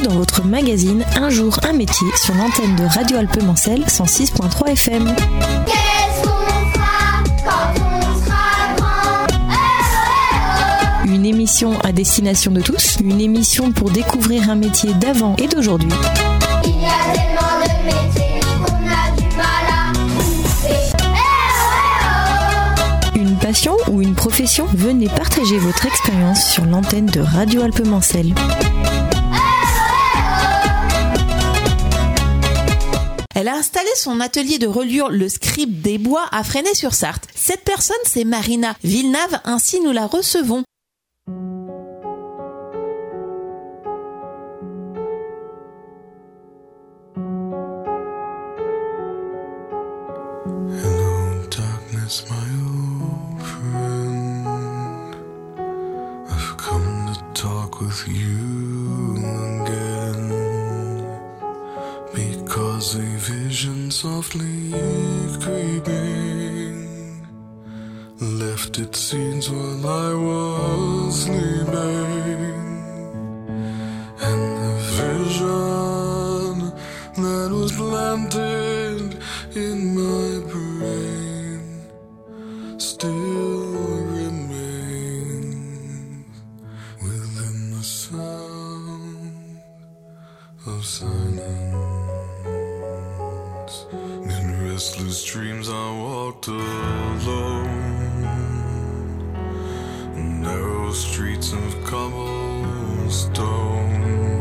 dans votre magazine Un jour, un métier sur l'antenne de Radio Alpes-Mancel 106.3 FM. Qu'est-ce qu'on fera quand on sera grand? Une émission à destination de tous, une émission pour découvrir un métier d'avant et d'aujourd'hui. Il y a tellement de métiers qu'on a du mal à trouver. Une passion ou une profession? Venez partager votre expérience sur l'antenne de Radio Alpes-Mancel. Elle a installé son atelier de reliure Le Scribe des Bois à Fresnay-sur-Sarthe. Cette personne, c'est Marina Villeneuve, ainsi nous la recevons. Hello, darkness, my old friend. I've come to talk with you again, because a vision softly creeping left its seeds while I was sleeping, and the vision that was planted in my brain still remains within the sound of silence. In restless dreams I walked alone, narrow streets of cobblestone,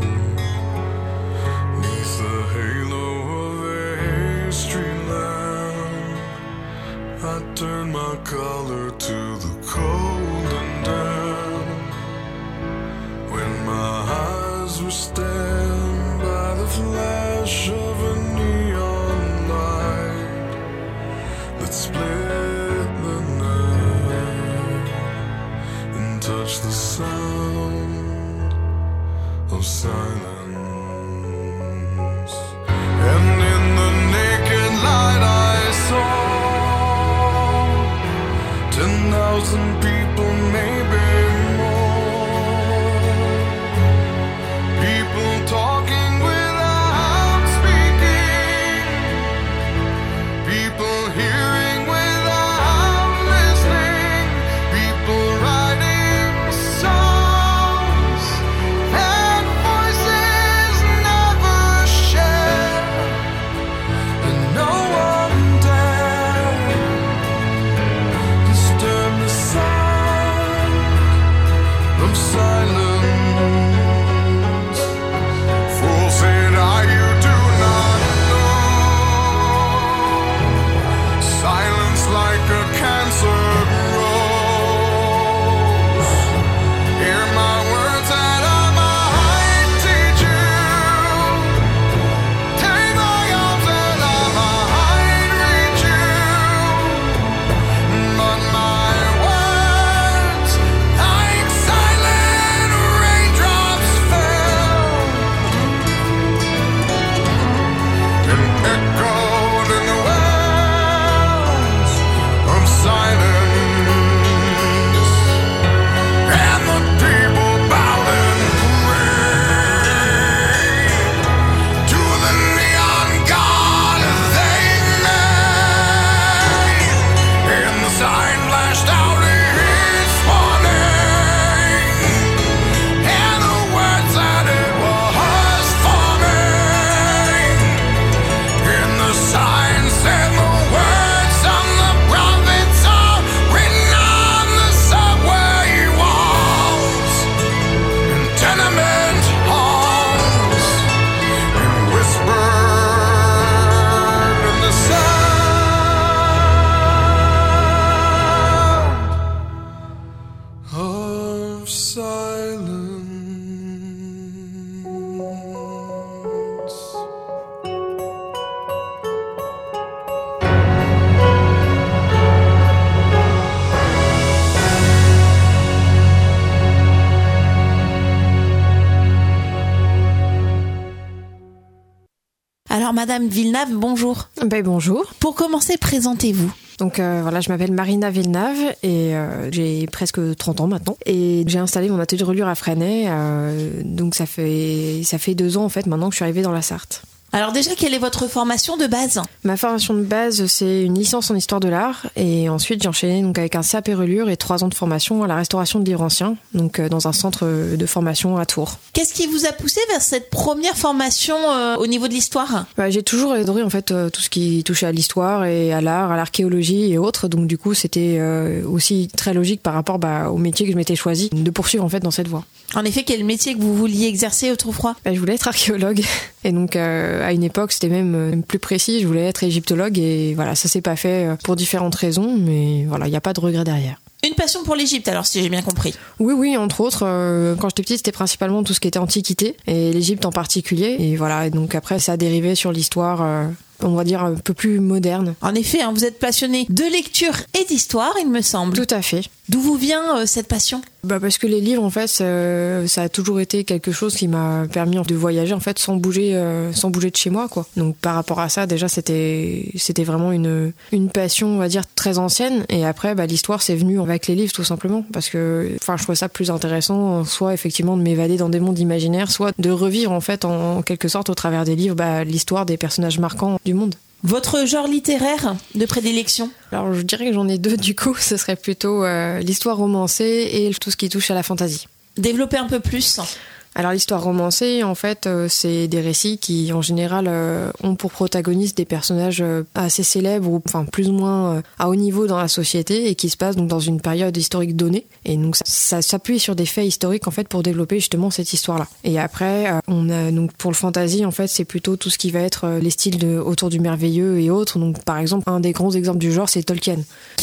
neath the halo of a street lamp. I turned my collar to the cold and damp, when my eyes were stabbed by the flash of a neon light that split the night and touched the sound of silence. And in the naked light I saw 10,000 people, maybe more, people talking without speaking, people hearing without listening, people writing songs that voices never share, and no one dared disturb the sound of silence. Fool, said I, you do not know. Silence like a cancer grows. Hear my words that I might teach you. Take my arms that I might reach you. But my words, like silent raindrops, fell and echoed in the wells of silence. And the people bowed and prayed to the neon god they made, and the sign flashed out its warning, and the words that it was forming, and the sign said the words of the prophets are written on the subway walls and tenement halls, and whispered in the sound of silence. Alors Madame Villeneuve, bonjour. Bonjour. Pour commencer, présentez-vous. Donc voilà, je m'appelle Marina Villeneuve et j'ai presque 30 ans maintenant. Et j'ai installé mon atelier de reliure à Fresnay. Donc ça fait 2 ans en fait maintenant que je suis arrivée dans la Sarthe. Alors déjà, quelle est votre formation de base ? Ma formation de base, c'est une licence en histoire de l'art. Et ensuite, j'ai enchaîné donc avec un CAP reliure et 3 ans de formation à la restauration de livres anciens, donc dans un centre de formation à Tours. Qu'est-ce qui vous a poussé vers cette première formation au niveau de l'histoire ? J'ai toujours adoré en fait tout ce qui touchait à l'histoire et à l'art, à l'archéologie et autres. Donc du coup, c'était aussi très logique par rapport au métier que je m'étais choisi de poursuivre en fait dans cette voie. En effet, quel métier que vous vouliez exercer autrefois ? Je voulais être archéologue et donc à une époque c'était même plus précis, je voulais être égyptologue et voilà, ça s'est pas fait pour différentes raisons, mais voilà, il n'y a pas de regret derrière. Une passion pour l'Égypte, alors, si j'ai bien compris. Oui, entre autres. Quand j'étais petite, c'était principalement tout ce qui était antiquité, et l'Égypte en particulier. Et voilà, et donc après, ça a dérivé sur l'histoire, on va dire, un peu plus moderne. En effet, vous êtes passionné de lecture et d'histoire, il me semble. Tout à fait. D'où vous vient cette passion ? Parce que les livres, en fait, ça a toujours été quelque chose qui m'a permis de voyager, en fait, sans bouger de chez moi, quoi. Donc, par rapport à ça, déjà, c'était vraiment une passion, on va dire, très ancienne. Et après, l'histoire, c'est venu avec les livres, tout simplement. Parce que, je trouvais ça plus intéressant, soit, effectivement, de m'évader dans des mondes imaginaires, soit de revivre, en fait, en quelque sorte, au travers des livres, l'histoire des personnages marquants du monde. Votre genre littéraire de prédilection ? Alors, je dirais que j'en ai 2, du coup. Ce serait plutôt l'histoire romancée et tout ce qui touche à la fantaisie. Développez un peu plus. Alors l'histoire romancée, en fait, c'est des récits qui, en général, ont pour protagonistes des personnages assez célèbres ou plus ou moins à haut niveau dans la société et qui se passent donc dans une période historique donnée. Et donc ça s'appuie sur des faits historiques en fait pour développer justement cette histoire-là. Et après, on a donc pour le fantasy, en fait, c'est plutôt tout ce qui va être les styles autour du merveilleux et autres. Donc par exemple, un des grands exemples du genre, c'est Tolkien.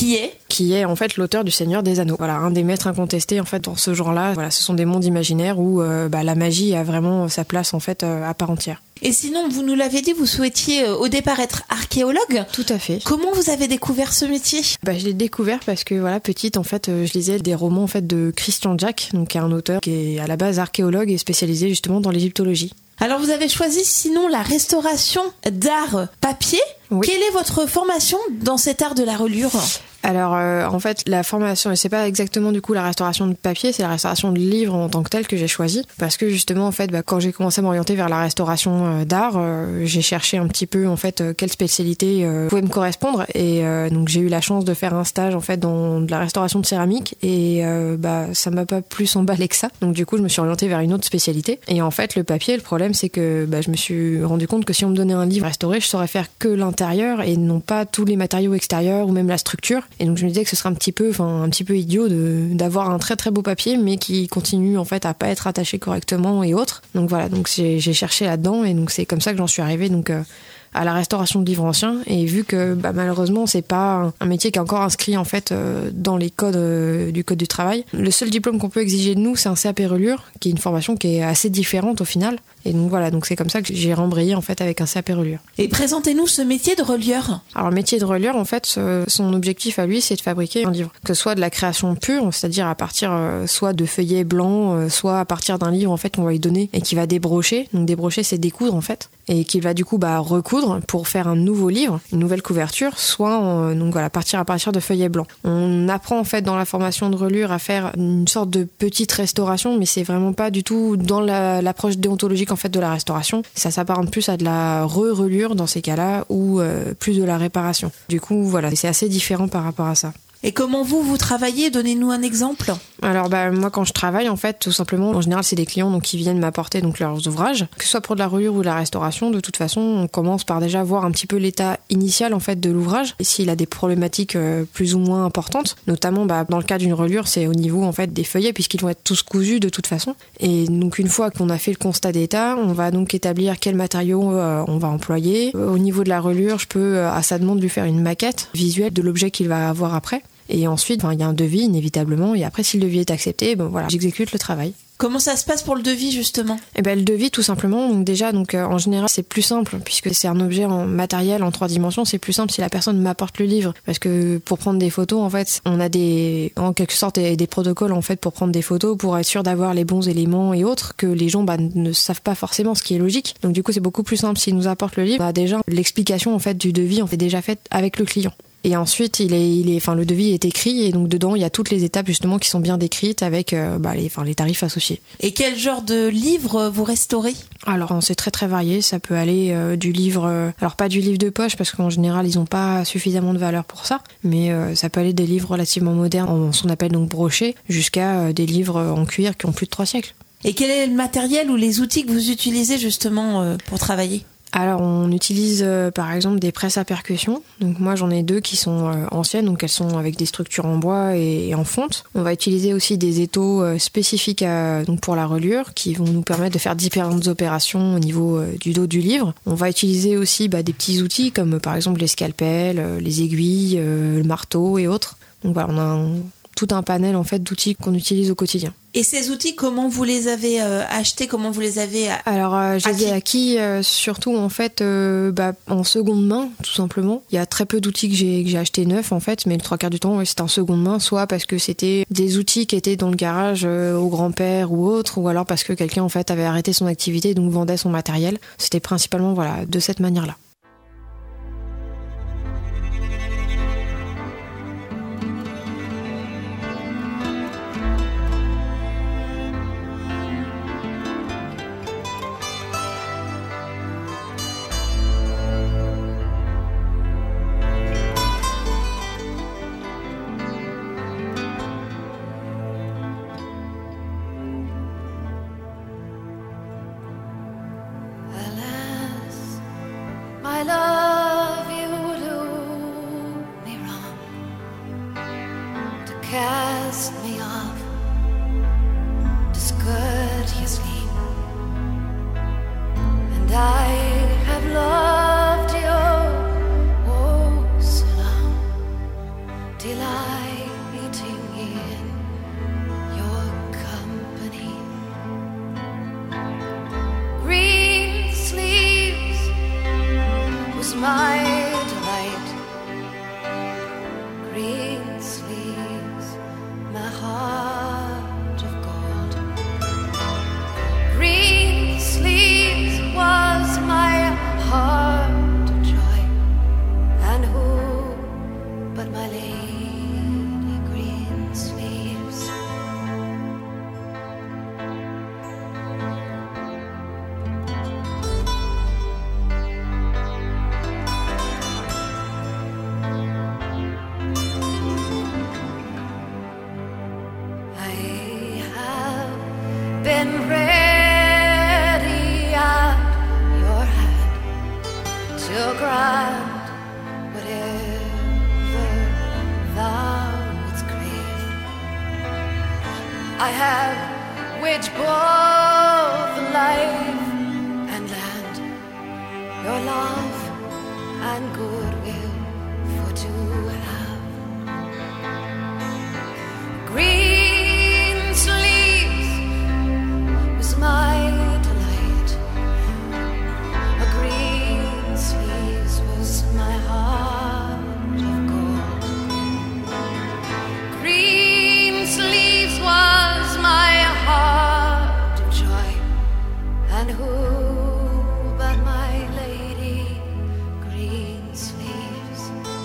Qui est en fait l'auteur du Seigneur des Anneaux. Voilà, un des maîtres incontestés en fait dans ce genre-là. Voilà, ce sont des mondes imaginaires où la magie a vraiment sa place en fait à part entière. Et sinon, vous nous l'avez dit, vous souhaitiez au départ être archéologue. Tout à fait. Comment vous avez découvert ce métier ? Je l'ai découvert parce que petite en fait, je lisais des romans en fait de Christian Jack, donc qui est un auteur qui est à la base archéologue et spécialisé justement dans l'égyptologie. Alors vous avez choisi sinon la restauration d'art papier. Oui. Quelle est votre formation dans cet art de la reliure ? Alors en fait la formation, c'est pas exactement du coup la restauration de papier, c'est la restauration de livres en tant que telle que j'ai choisi parce que justement en fait quand j'ai commencé à m'orienter vers la restauration d'art, j'ai cherché un petit peu en fait quelle spécialité pouvait me correspondre et donc j'ai eu la chance de faire un stage en fait dans de la restauration de céramique et ça m'a pas plus emballé que ça, donc du coup je me suis orientée vers une autre spécialité et en fait le papier, le problème c'est que je me suis rendu compte que si on me donnait un livre restauré, je saurais faire que l'intérieur et non pas tous les matériaux extérieurs ou même la structure. Et donc je me disais que ce serait un petit peu idiot d'avoir un très très beau papier mais qui continue en fait à pas être attaché correctement et autres. Donc voilà, donc j'ai cherché là-dedans et donc c'est comme ça que j'en suis arrivée donc à la restauration de livres anciens et vu que malheureusement c'est pas un métier qui est encore inscrit en fait dans les codes du code du travail. Le seul diplôme qu'on peut exiger de nous c'est un CAP reliure qui est une formation qui est assez différente au final et donc voilà, donc c'est comme ça que j'ai rembrayé en fait avec un CAP reliure. Et présentez-nous ce métier de relieur. Alors le métier de relieur en fait son objectif à lui c'est de fabriquer un livre, que ce soit de la création pure, c'est-à-dire à partir soit de feuillets blancs, soit à partir d'un livre en fait qu'on va lui donner et qui va débrocher. Donc débrocher c'est découdre en fait et qui va du coup recoudre pour faire un nouveau livre, une nouvelle couverture, soit donc voilà, à partir de feuillets blancs. On apprend en fait dans la formation de reliure à faire une sorte de petite restauration, mais c'est vraiment pas du tout dans l'approche déontologique en fait de la restauration. Ça s'apparente plus à de la reliure dans ces cas-là ou plus de la réparation. Du coup voilà, c'est assez différent par rapport à ça. Et comment vous travaillez ? Donnez-nous un exemple. Alors moi quand je travaille en fait tout simplement en général c'est des clients donc qui viennent m'apporter donc leurs ouvrages, que ce soit pour de la reliure ou de la restauration. De toute façon on commence par déjà voir un petit peu l'état initial en fait de l'ouvrage et s'il a des problématiques plus ou moins importantes, notamment dans le cas d'une reliure c'est au niveau en fait des feuillets puisqu'ils vont être tous cousus de toute façon. Et donc une fois qu'on a fait le constat d'état, on va donc établir quels matériaux on va employer. Au niveau de la reliure, je peux à sa demande lui faire une maquette visuelle de l'objet qu'il va avoir après. Et ensuite, il y a un devis inévitablement. Et après, si le devis est accepté, j'exécute le travail. Comment ça se passe pour le devis justement ? Le devis tout simplement, en général c'est plus simple puisque c'est un objet en matériel en 3 dimensions, c'est plus simple si la personne m'apporte le livre parce que pour prendre des photos en fait on a en quelque sorte des protocoles en fait pour prendre des photos pour être sûr d'avoir les bons éléments et autres que les gens ne savent pas forcément, ce qui est logique. Donc du coup c'est beaucoup plus simple s'ils nous apportent le livre, on a déjà l'explication en fait du devis déjà faite avec le client. Et ensuite, le devis est écrit et donc dedans, il y a toutes les étapes justement qui sont bien décrites avec les tarifs associés. Et quel genre de livre vous restaurez ? Alors, c'est très très varié. Ça peut aller du livre, alors pas du livre de poche parce qu'en général, ils n'ont pas suffisamment de valeur pour ça, mais ça peut aller des livres relativement modernes, en ce qu'on appelle donc brochés, jusqu'à des livres en cuir qui ont plus de 3 siècles. Et quel est le matériel ou les outils que vous utilisez justement pour travailler ? Alors on utilise par exemple des presses à percussion. Donc moi j'en ai 2 qui sont anciennes, donc elles sont avec des structures en bois et en fonte. On va utiliser aussi des étaux spécifiques donc pour la reliure qui vont nous permettre de faire différentes opérations au niveau du dos du livre. On va utiliser aussi des petits outils comme par exemple les scalpels, les aiguilles, le marteau et autres. Donc voilà, on a tout un panel en fait d'outils qu'on utilise au quotidien. Et ces outils, comment vous les avez achetés ? Comment vous les avez Alors, je les ai acquis surtout en fait en seconde main, tout simplement. Il y a très peu d'outils que j'ai achetés neufs en fait, mais le 3/4 du temps, c'était en seconde main, soit parce que c'était des outils qui étaient dans le garage au grand-père ou autre, ou alors parce que quelqu'un en fait avait arrêté son activité et donc vendait son matériel. C'était principalement de cette manière-là. I love you do me wrong, to cast me off discourteously, and I have loved you oh so long, delighting in your company. Green sleeves was my delight. Green sleeves, my heart of gold. Green sleeves was my heart of joy. And who but my lady Green sleeves? Been ready at your hand to grant whatever thou wouldst crave. I have which both life and land, your love and goodwill for to have. Green sleeves was my delight. A green sleeves was my heart of gold. Green sleeves was my heart of joy. And who but my lady Green sleeves?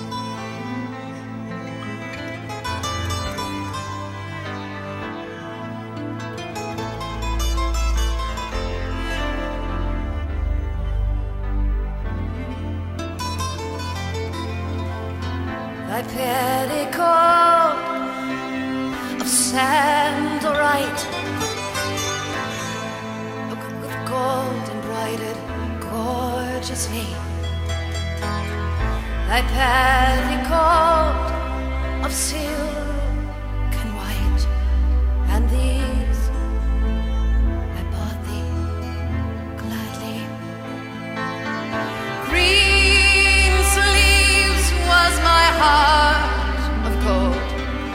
Thy petticoat of sandalite, with gold embroidered gorgeously. Thy petticoat of silk and white, and these I bought thee gladly. Green sleeves was my heart of gold.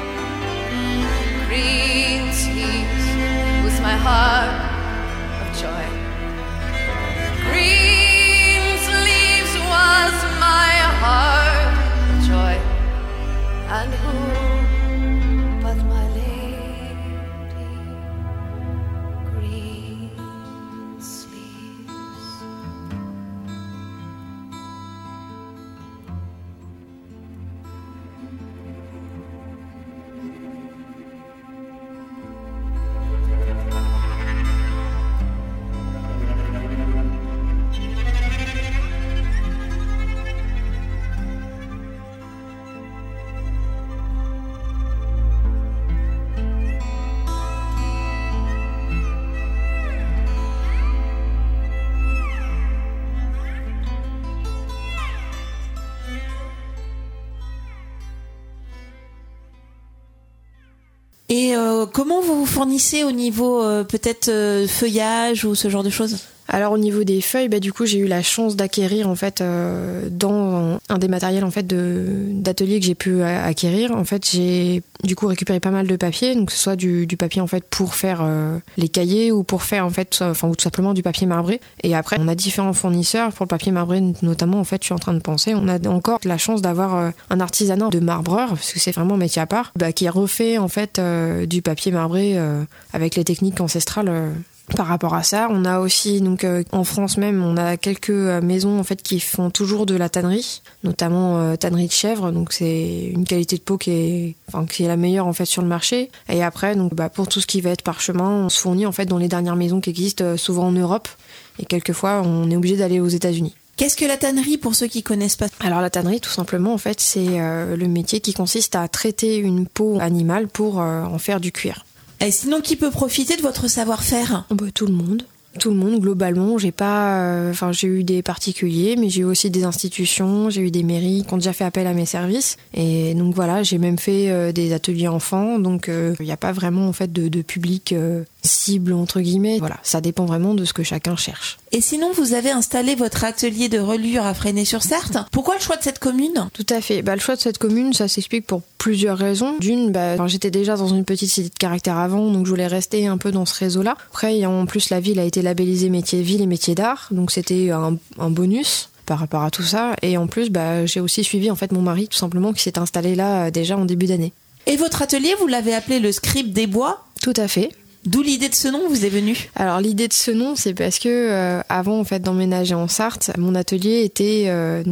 Green sleeves was my heart of joy. Green sleeves was my heart of joy. And who but my lady Green sleeves? Et comment vous vous fournissez au niveau peut-être feuillage ou ce genre de choses ? Alors au niveau des feuilles, du coup j'ai eu la chance d'acquérir en fait dans un des matériels en fait d'atelier que j'ai pu acquérir. En fait j'ai du coup récupéré pas mal de papier, donc que ce soit du papier en fait pour faire les cahiers ou pour faire en fait ou tout simplement du papier marbré. Et après on a différents fournisseurs pour le papier marbré notamment. En fait je suis en train de penser, on a encore la chance d'avoir un artisanat de marbreur parce que c'est vraiment un métier à part, qui refait en fait du papier marbré avec les techniques ancestrales. Par rapport à ça, on a aussi donc en France même, on a quelques maisons en fait qui font toujours de la tannerie, notamment tannerie de chèvre. Donc c'est une qualité de peau qui est la meilleure en fait sur le marché. Et après donc pour tout ce qui va être parchemin, on se fournit en fait dans les dernières maisons qui existent souvent en Europe. Et quelquefois on est obligé d'aller aux États-Unis. Qu'est-ce que la tannerie pour ceux qui connaissent pas ? Alors la tannerie tout simplement en fait c'est le métier qui consiste à traiter une peau animale pour en faire du cuir. Et sinon, qui peut profiter de votre savoir-faire ? Tout le monde. Tout le monde, globalement. J'ai eu des particuliers, mais j'ai eu aussi des institutions, j'ai eu des mairies qui ont déjà fait appel à mes services. Et donc voilà, j'ai même fait des ateliers enfants. Donc il n'y a pas vraiment en fait de public cible entre guillemets. Voilà, ça dépend vraiment de ce que chacun cherche. Et sinon, vous avez installé votre atelier de reliure à Fresnay-sur-Sarthe. Pourquoi le choix de cette commune ? Tout à fait. Le choix de cette commune, ça s'explique pour plusieurs raisons. D'une, j'étais déjà dans une petite cité de caractère avant, donc je voulais rester un peu dans ce réseau-là. Après, en plus, la ville a été labellisée métier ville et métier d'art, donc c'était un bonus par rapport à tout ça. Et en plus, j'ai aussi suivi en fait mon mari, tout simplement, qui s'est installé là déjà en début d'année. Et votre atelier, vous l'avez appelé le Scribe des Bois ? Tout à fait. D'où l'idée de ce nom vous est venue ? Alors l'idée de ce nom, c'est parce que avant en fait d'emménager en Sarthe, mon atelier était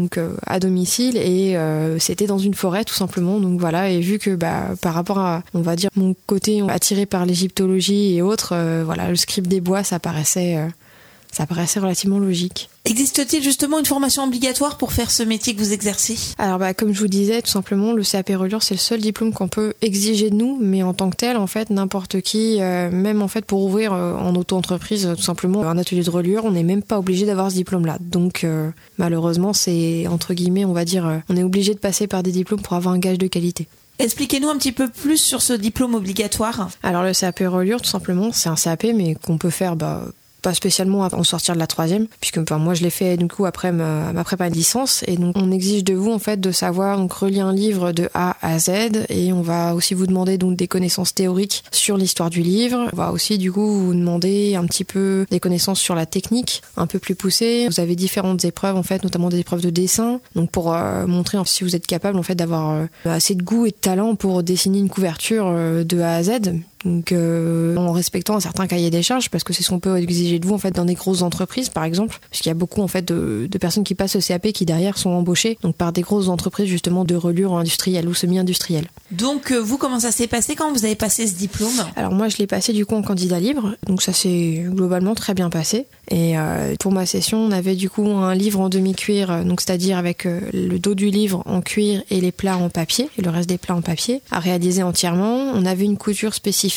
à domicile et c'était dans une forêt tout simplement. Donc voilà, et vu que par rapport à on va dire mon côté attiré par l'égyptologie et autres, le Scribe des Bois, ça paraissait relativement logique. Existe-t-il justement une formation obligatoire pour faire ce métier que vous exercez ? Alors comme je vous disais, tout simplement, le CAP reliure, c'est le seul diplôme qu'on peut exiger de nous, mais en tant que tel, en fait, n'importe qui, même en fait pour ouvrir en auto-entreprise, tout simplement, un atelier de reliure, on n'est même pas obligé d'avoir ce diplôme-là. Donc malheureusement, c'est entre guillemets, on va dire, on est obligé de passer par des diplômes pour avoir un gage de qualité. Expliquez-nous un petit peu plus sur ce diplôme obligatoire. Alors le CAP reliure, tout simplement, c'est un CAP, mais qu'on peut faire pas spécialement en sortir de la 3e, puisque moi je l'ai fait du coup après ma prépa de licence, et donc on exige de vous en fait de savoir donc relier un livre de A à Z, et on va aussi vous demander donc des connaissances théoriques sur l'histoire du livre. On va aussi du coup vous demander un petit peu des connaissances sur la technique un peu plus poussée. Vous avez différentes épreuves en fait, notamment des épreuves de dessin, donc pour montrer si vous êtes capable en fait d'avoir assez de goût et de talent pour dessiner une couverture de A à Z. Donc en respectant un certain cahier des charges, parce que c'est ce qu'on peut exiger de vous en fait dans des grosses entreprises par exemple, puisqu'il y a beaucoup en fait de personnes qui passent au CAP qui derrière sont embauchées donc par des grosses entreprises justement de reliure industrielle ou semi-industrielle. Donc vous, comment ça s'est passé quand vous avez passé ce diplôme ? Alors moi je l'ai passé du coup en candidat libre, donc ça s'est globalement très bien passé. Et pour ma session on avait du coup un livre en demi-cuir, donc c'est-à-dire avec le dos du livre en cuir et les plats en papier, et le reste des plats en papier à réaliser entièrement. On avait une couture spécifique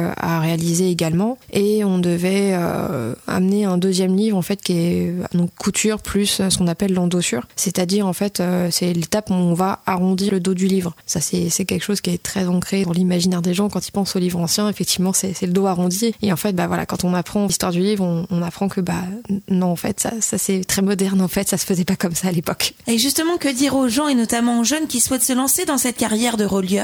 à réaliser également, et on devait amener un deuxième livre en fait qui est donc couture plus ce qu'on appelle l'endossure, c'est-à-dire en fait c'est l'étape où on va arrondir le dos du livre. Ça c'est quelque chose qui est très ancré dans l'imaginaire des gens quand ils pensent aux livres anciens. Effectivement c'est le dos arrondi, et en fait quand on apprend l'histoire du livre on apprend que non en fait ça c'est très moderne, en fait ça se faisait pas comme ça à l'époque. Et justement, que dire aux gens et notamment aux jeunes qui souhaitent se lancer dans cette carrière de relieur ?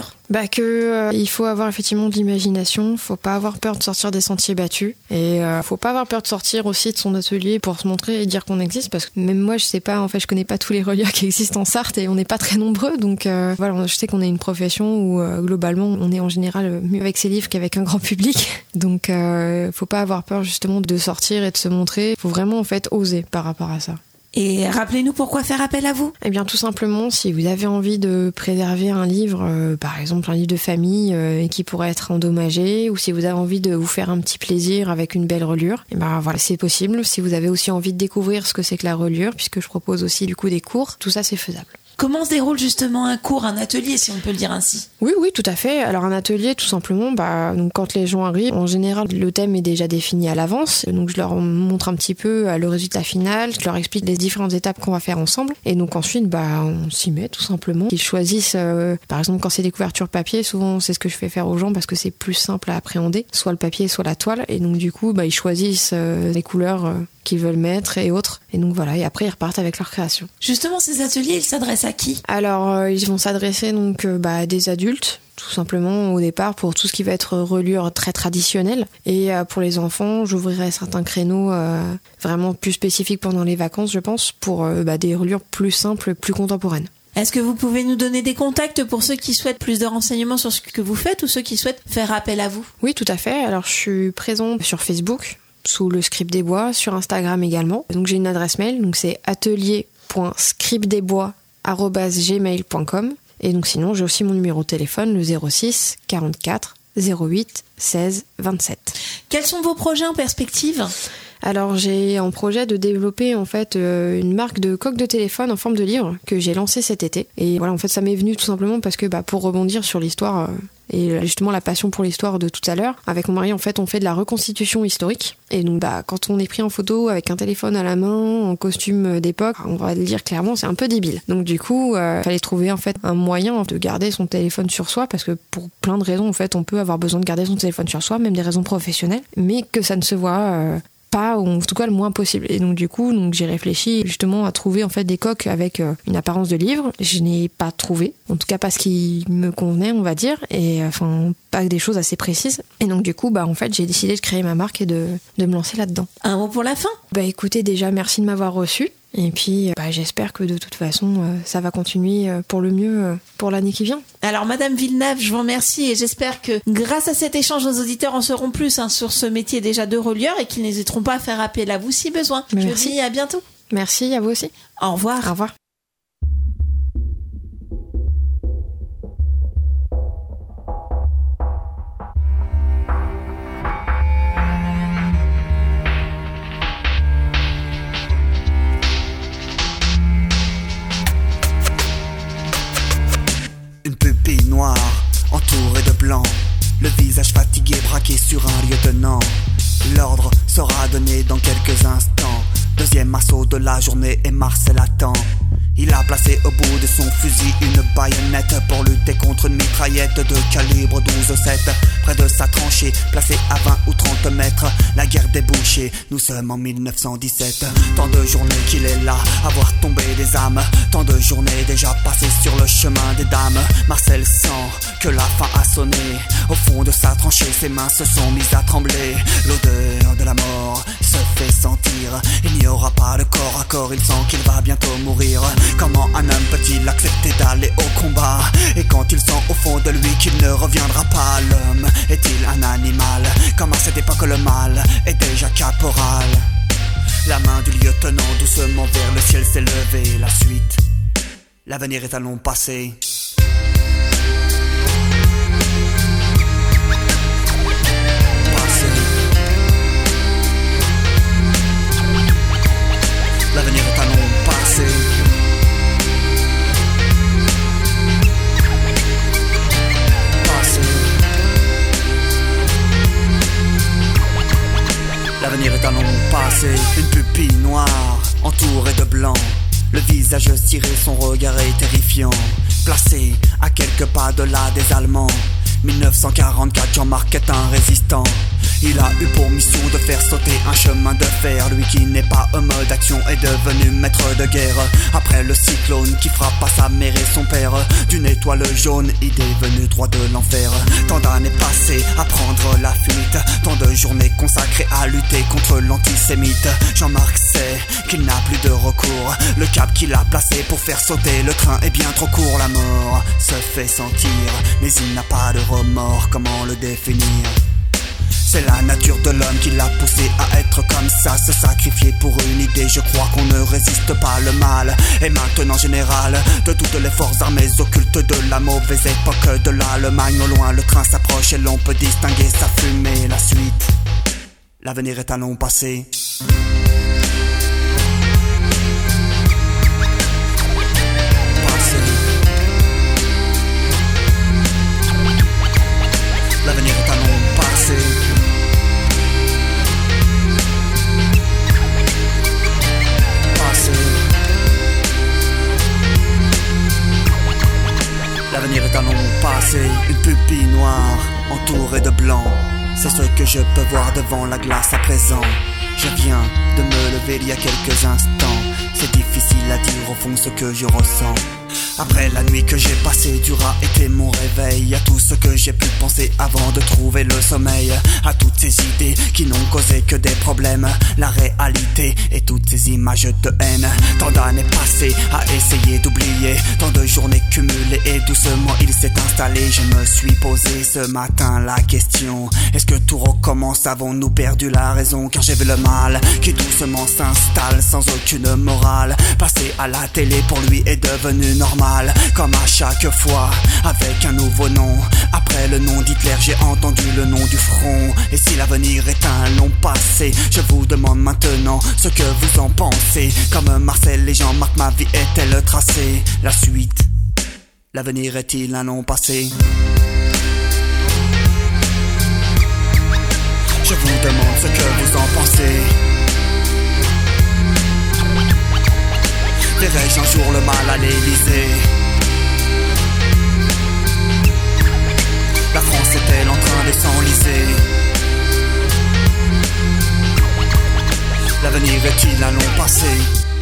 Il faut avoir effectivement de l'imagination, faut pas avoir peur de sortir des sentiers battus, et faut pas avoir peur de sortir aussi de son atelier pour se montrer et dire qu'on existe, parce que même moi je sais pas, en fait je connais pas tous les relieurs qui existent en Sarthe et on n'est pas très nombreux, donc je sais qu'on est une profession où globalement on est en général mieux avec ses livres qu'avec un grand public, donc faut pas avoir peur justement de sortir et de se montrer, faut vraiment en fait oser par rapport à ça. Et rappelez-nous pourquoi faire appel à vous ? Eh bien tout simplement, si vous avez envie de préserver un livre, par exemple un livre de famille et qui pourrait être endommagé, ou si vous avez envie de vous faire un petit plaisir avec une belle reliure, c'est possible. Si vous avez aussi envie de découvrir ce que c'est que la reliure, puisque je propose aussi du coup des cours, tout ça c'est faisable. Comment se déroule justement un cours, un atelier, si on peut le dire ainsi? Oui, tout à fait. Alors un atelier, tout simplement, donc quand les gens arrivent, en général, le thème est déjà défini à l'avance. Donc je leur montre un petit peu le résultat final, je leur explique les différentes étapes qu'on va faire ensemble. Et donc ensuite, on s'y met tout simplement. Ils choisissent, par exemple, quand c'est des couvertures papier, souvent c'est ce que je fais faire aux gens parce que c'est plus simple à appréhender, soit le papier, soit la toile. Et donc du coup, ils choisissent les couleurs qu'ils veulent mettre et autres. Et donc voilà, et après ils repartent avec leur création. Justement, ces ateliers, ils s'adressent à qui? Alors, ils vont s'adresser donc à des adultes, tout simplement au départ, pour tout ce qui va être reliure très traditionnelle. Et pour les enfants, j'ouvrirai certains créneaux vraiment plus spécifiques pendant les vacances, je pense, pour des reliures plus simples, plus contemporaines. Est-ce que vous pouvez nous donner des contacts pour ceux qui souhaitent plus de renseignements sur ce que vous faites ou ceux qui souhaitent faire appel à vous? Oui, tout à fait. Alors, je suis présente sur Facebook, sous le Scribe des Bois, sur Instagram également. Donc j'ai une adresse mail, donc c'est atelier.scribedesbois@gmail.com. Et donc sinon, j'ai aussi mon numéro de téléphone, le 06 44 08 16 27. Quels sont vos projets en perspective? Alors j'ai en projet de développer en fait une marque de coque de téléphone en forme de livre que j'ai lancée cet été. Et voilà, en fait ça m'est venu tout simplement parce que pour rebondir sur l'histoire et justement la passion pour l'histoire de tout à l'heure, avec mon mari en fait on fait de la reconstitution historique. Et donc quand on est pris en photo avec un téléphone à la main, en costume d'époque, on va le dire clairement, c'est un peu débile. Donc du coup, fallait trouver en fait un moyen de garder son téléphone sur soi, parce que pour plein de raisons en fait on peut avoir besoin de garder son téléphone sur soi, même des raisons professionnelles, mais que ça ne se voit pas, ou en tout cas le moins possible. Et donc du coup, j'ai réfléchi justement à trouver en fait des coques avec une apparence de livre. Je n'ai pas trouvé, en tout cas pas ce qui me convenait, on va dire, et pas des choses assez précises. Et donc du coup, en fait, j'ai décidé de créer ma marque et de me lancer là-dedans. Un mot pour la fin? Écoutez, déjà merci de m'avoir reçu. Et puis, j'espère que de toute façon, ça va continuer pour le mieux pour l'année qui vient. Alors, Madame Villeneuve, je vous remercie et j'espère que grâce à cet échange, nos auditeurs en sauront plus sur ce métier déjà de relieur et qu'ils n'hésiteront pas à faire appel à vous si besoin. Merci. Je vous dis à bientôt. Merci, à vous aussi. Au revoir. Au revoir. Une pupille noire, entourée de blanc, le visage fatigué braqué sur un lieutenant. L'ordre sera donné dans quelques instants. Deuxième assaut de la journée et Marcel attend. Il a placé au bout de son fusil une baïonnette pour lutter contre une mitraillette de calibre 12-7. Près de sa tranchée, placée à 20 ou 30 mètres, la guerre débouchée, nous sommes en 1917. Tant de journées qu'il est là, à voir tomber des âmes. Tant de journées déjà passées sur le chemin des dames. Marcel sent que la fin a sonné. Au fond de sa tranchée, ses mains se sont mises à trembler. L'odeur de la mort se fait sentir. Il n'y aura pas de corps à corps, il sent qu'il va bientôt mourir. Comment un homme peut-il accepter d'aller au combat? Et quand il sent au fond de lui qu'il ne reviendra pas, l'homme est-il un animal? Comme à cette époque le mal est déjà caporal. La main du lieutenant doucement vers le ciel s'est levée. La suite, l'avenir est un long passé. L'avenir est un long passé. L'avenir est un long passé. Une pupille noire, entourée de blanc, le visage ciré, son regard est terrifiant. Placé à quelques pas de là des Allemands, 1944, Jean-Marc est un résistant. Il a eu pour mission de faire sauter un chemin de fer. Lui qui n'est pas en mode action est devenu maître de guerre. Après le cyclone qui frappe à sa mère et son père, d'une étoile jaune, il est venu droit de l'enfer. Tant d'années passées à prendre la fuite, tant de journées consacrées à lutter contre l'antisémite. Jean-Marc sait qu'il n'a plus de recours. Le cap qu'il a placé pour faire sauter le train est bien trop court. La mort se fait sentir, mais il n'a pas de remords. Comment le définir? C'est la nature de l'homme qui l'a poussé à être comme ça, se sacrifier pour une idée. Je crois qu'on ne résiste pas, le mal est maintenant général de toutes les forces armées occultes de la mauvaise époque de l'Allemagne. Au loin le train s'approche et l'on peut distinguer sa fumée. La suite, l'avenir est un long passé. Passé. L'avenir est un long passé. L'avenir est un long passé, une pupille noire entourée de blanc. C'est ce que je peux voir devant la glace à présent. Je viens de me lever il y a quelques instants. C'est difficile à dire au fond ce que je ressens. Après la nuit que j'ai passée, dur a été mon réveil. À tout ce que j'ai pu penser avant de trouver le sommeil. À toutes ces idées qui n'ont causé que des problèmes. La réalité et toutes ces images de haine. Tant d'années passées à essayer d'oublier. Tant de journées cumulées et doucement il s'est installé. Je me suis posé ce matin la question: est-ce que tout recommence? Avons-nous perdu la raison? Car j'ai vu le mal qui doucement s'installe sans aucune morale. Passer à la télé pour lui est devenu normal. Comme à chaque fois, avec un nouveau nom. Après le nom d'Hitler, j'ai entendu le nom du front. Et si l'avenir est un long passé, je vous demande maintenant ce que vous en pensez. Comme Marcel et Jean-Marc, ma vie est-elle tracée? La suite, l'avenir est-il un long passé? Je vous demande ce que vous en pensez. Verrai-je un jour le mal à l'Élysée? La France est-elle en train de s'enliser? L'avenir est-il un long passé?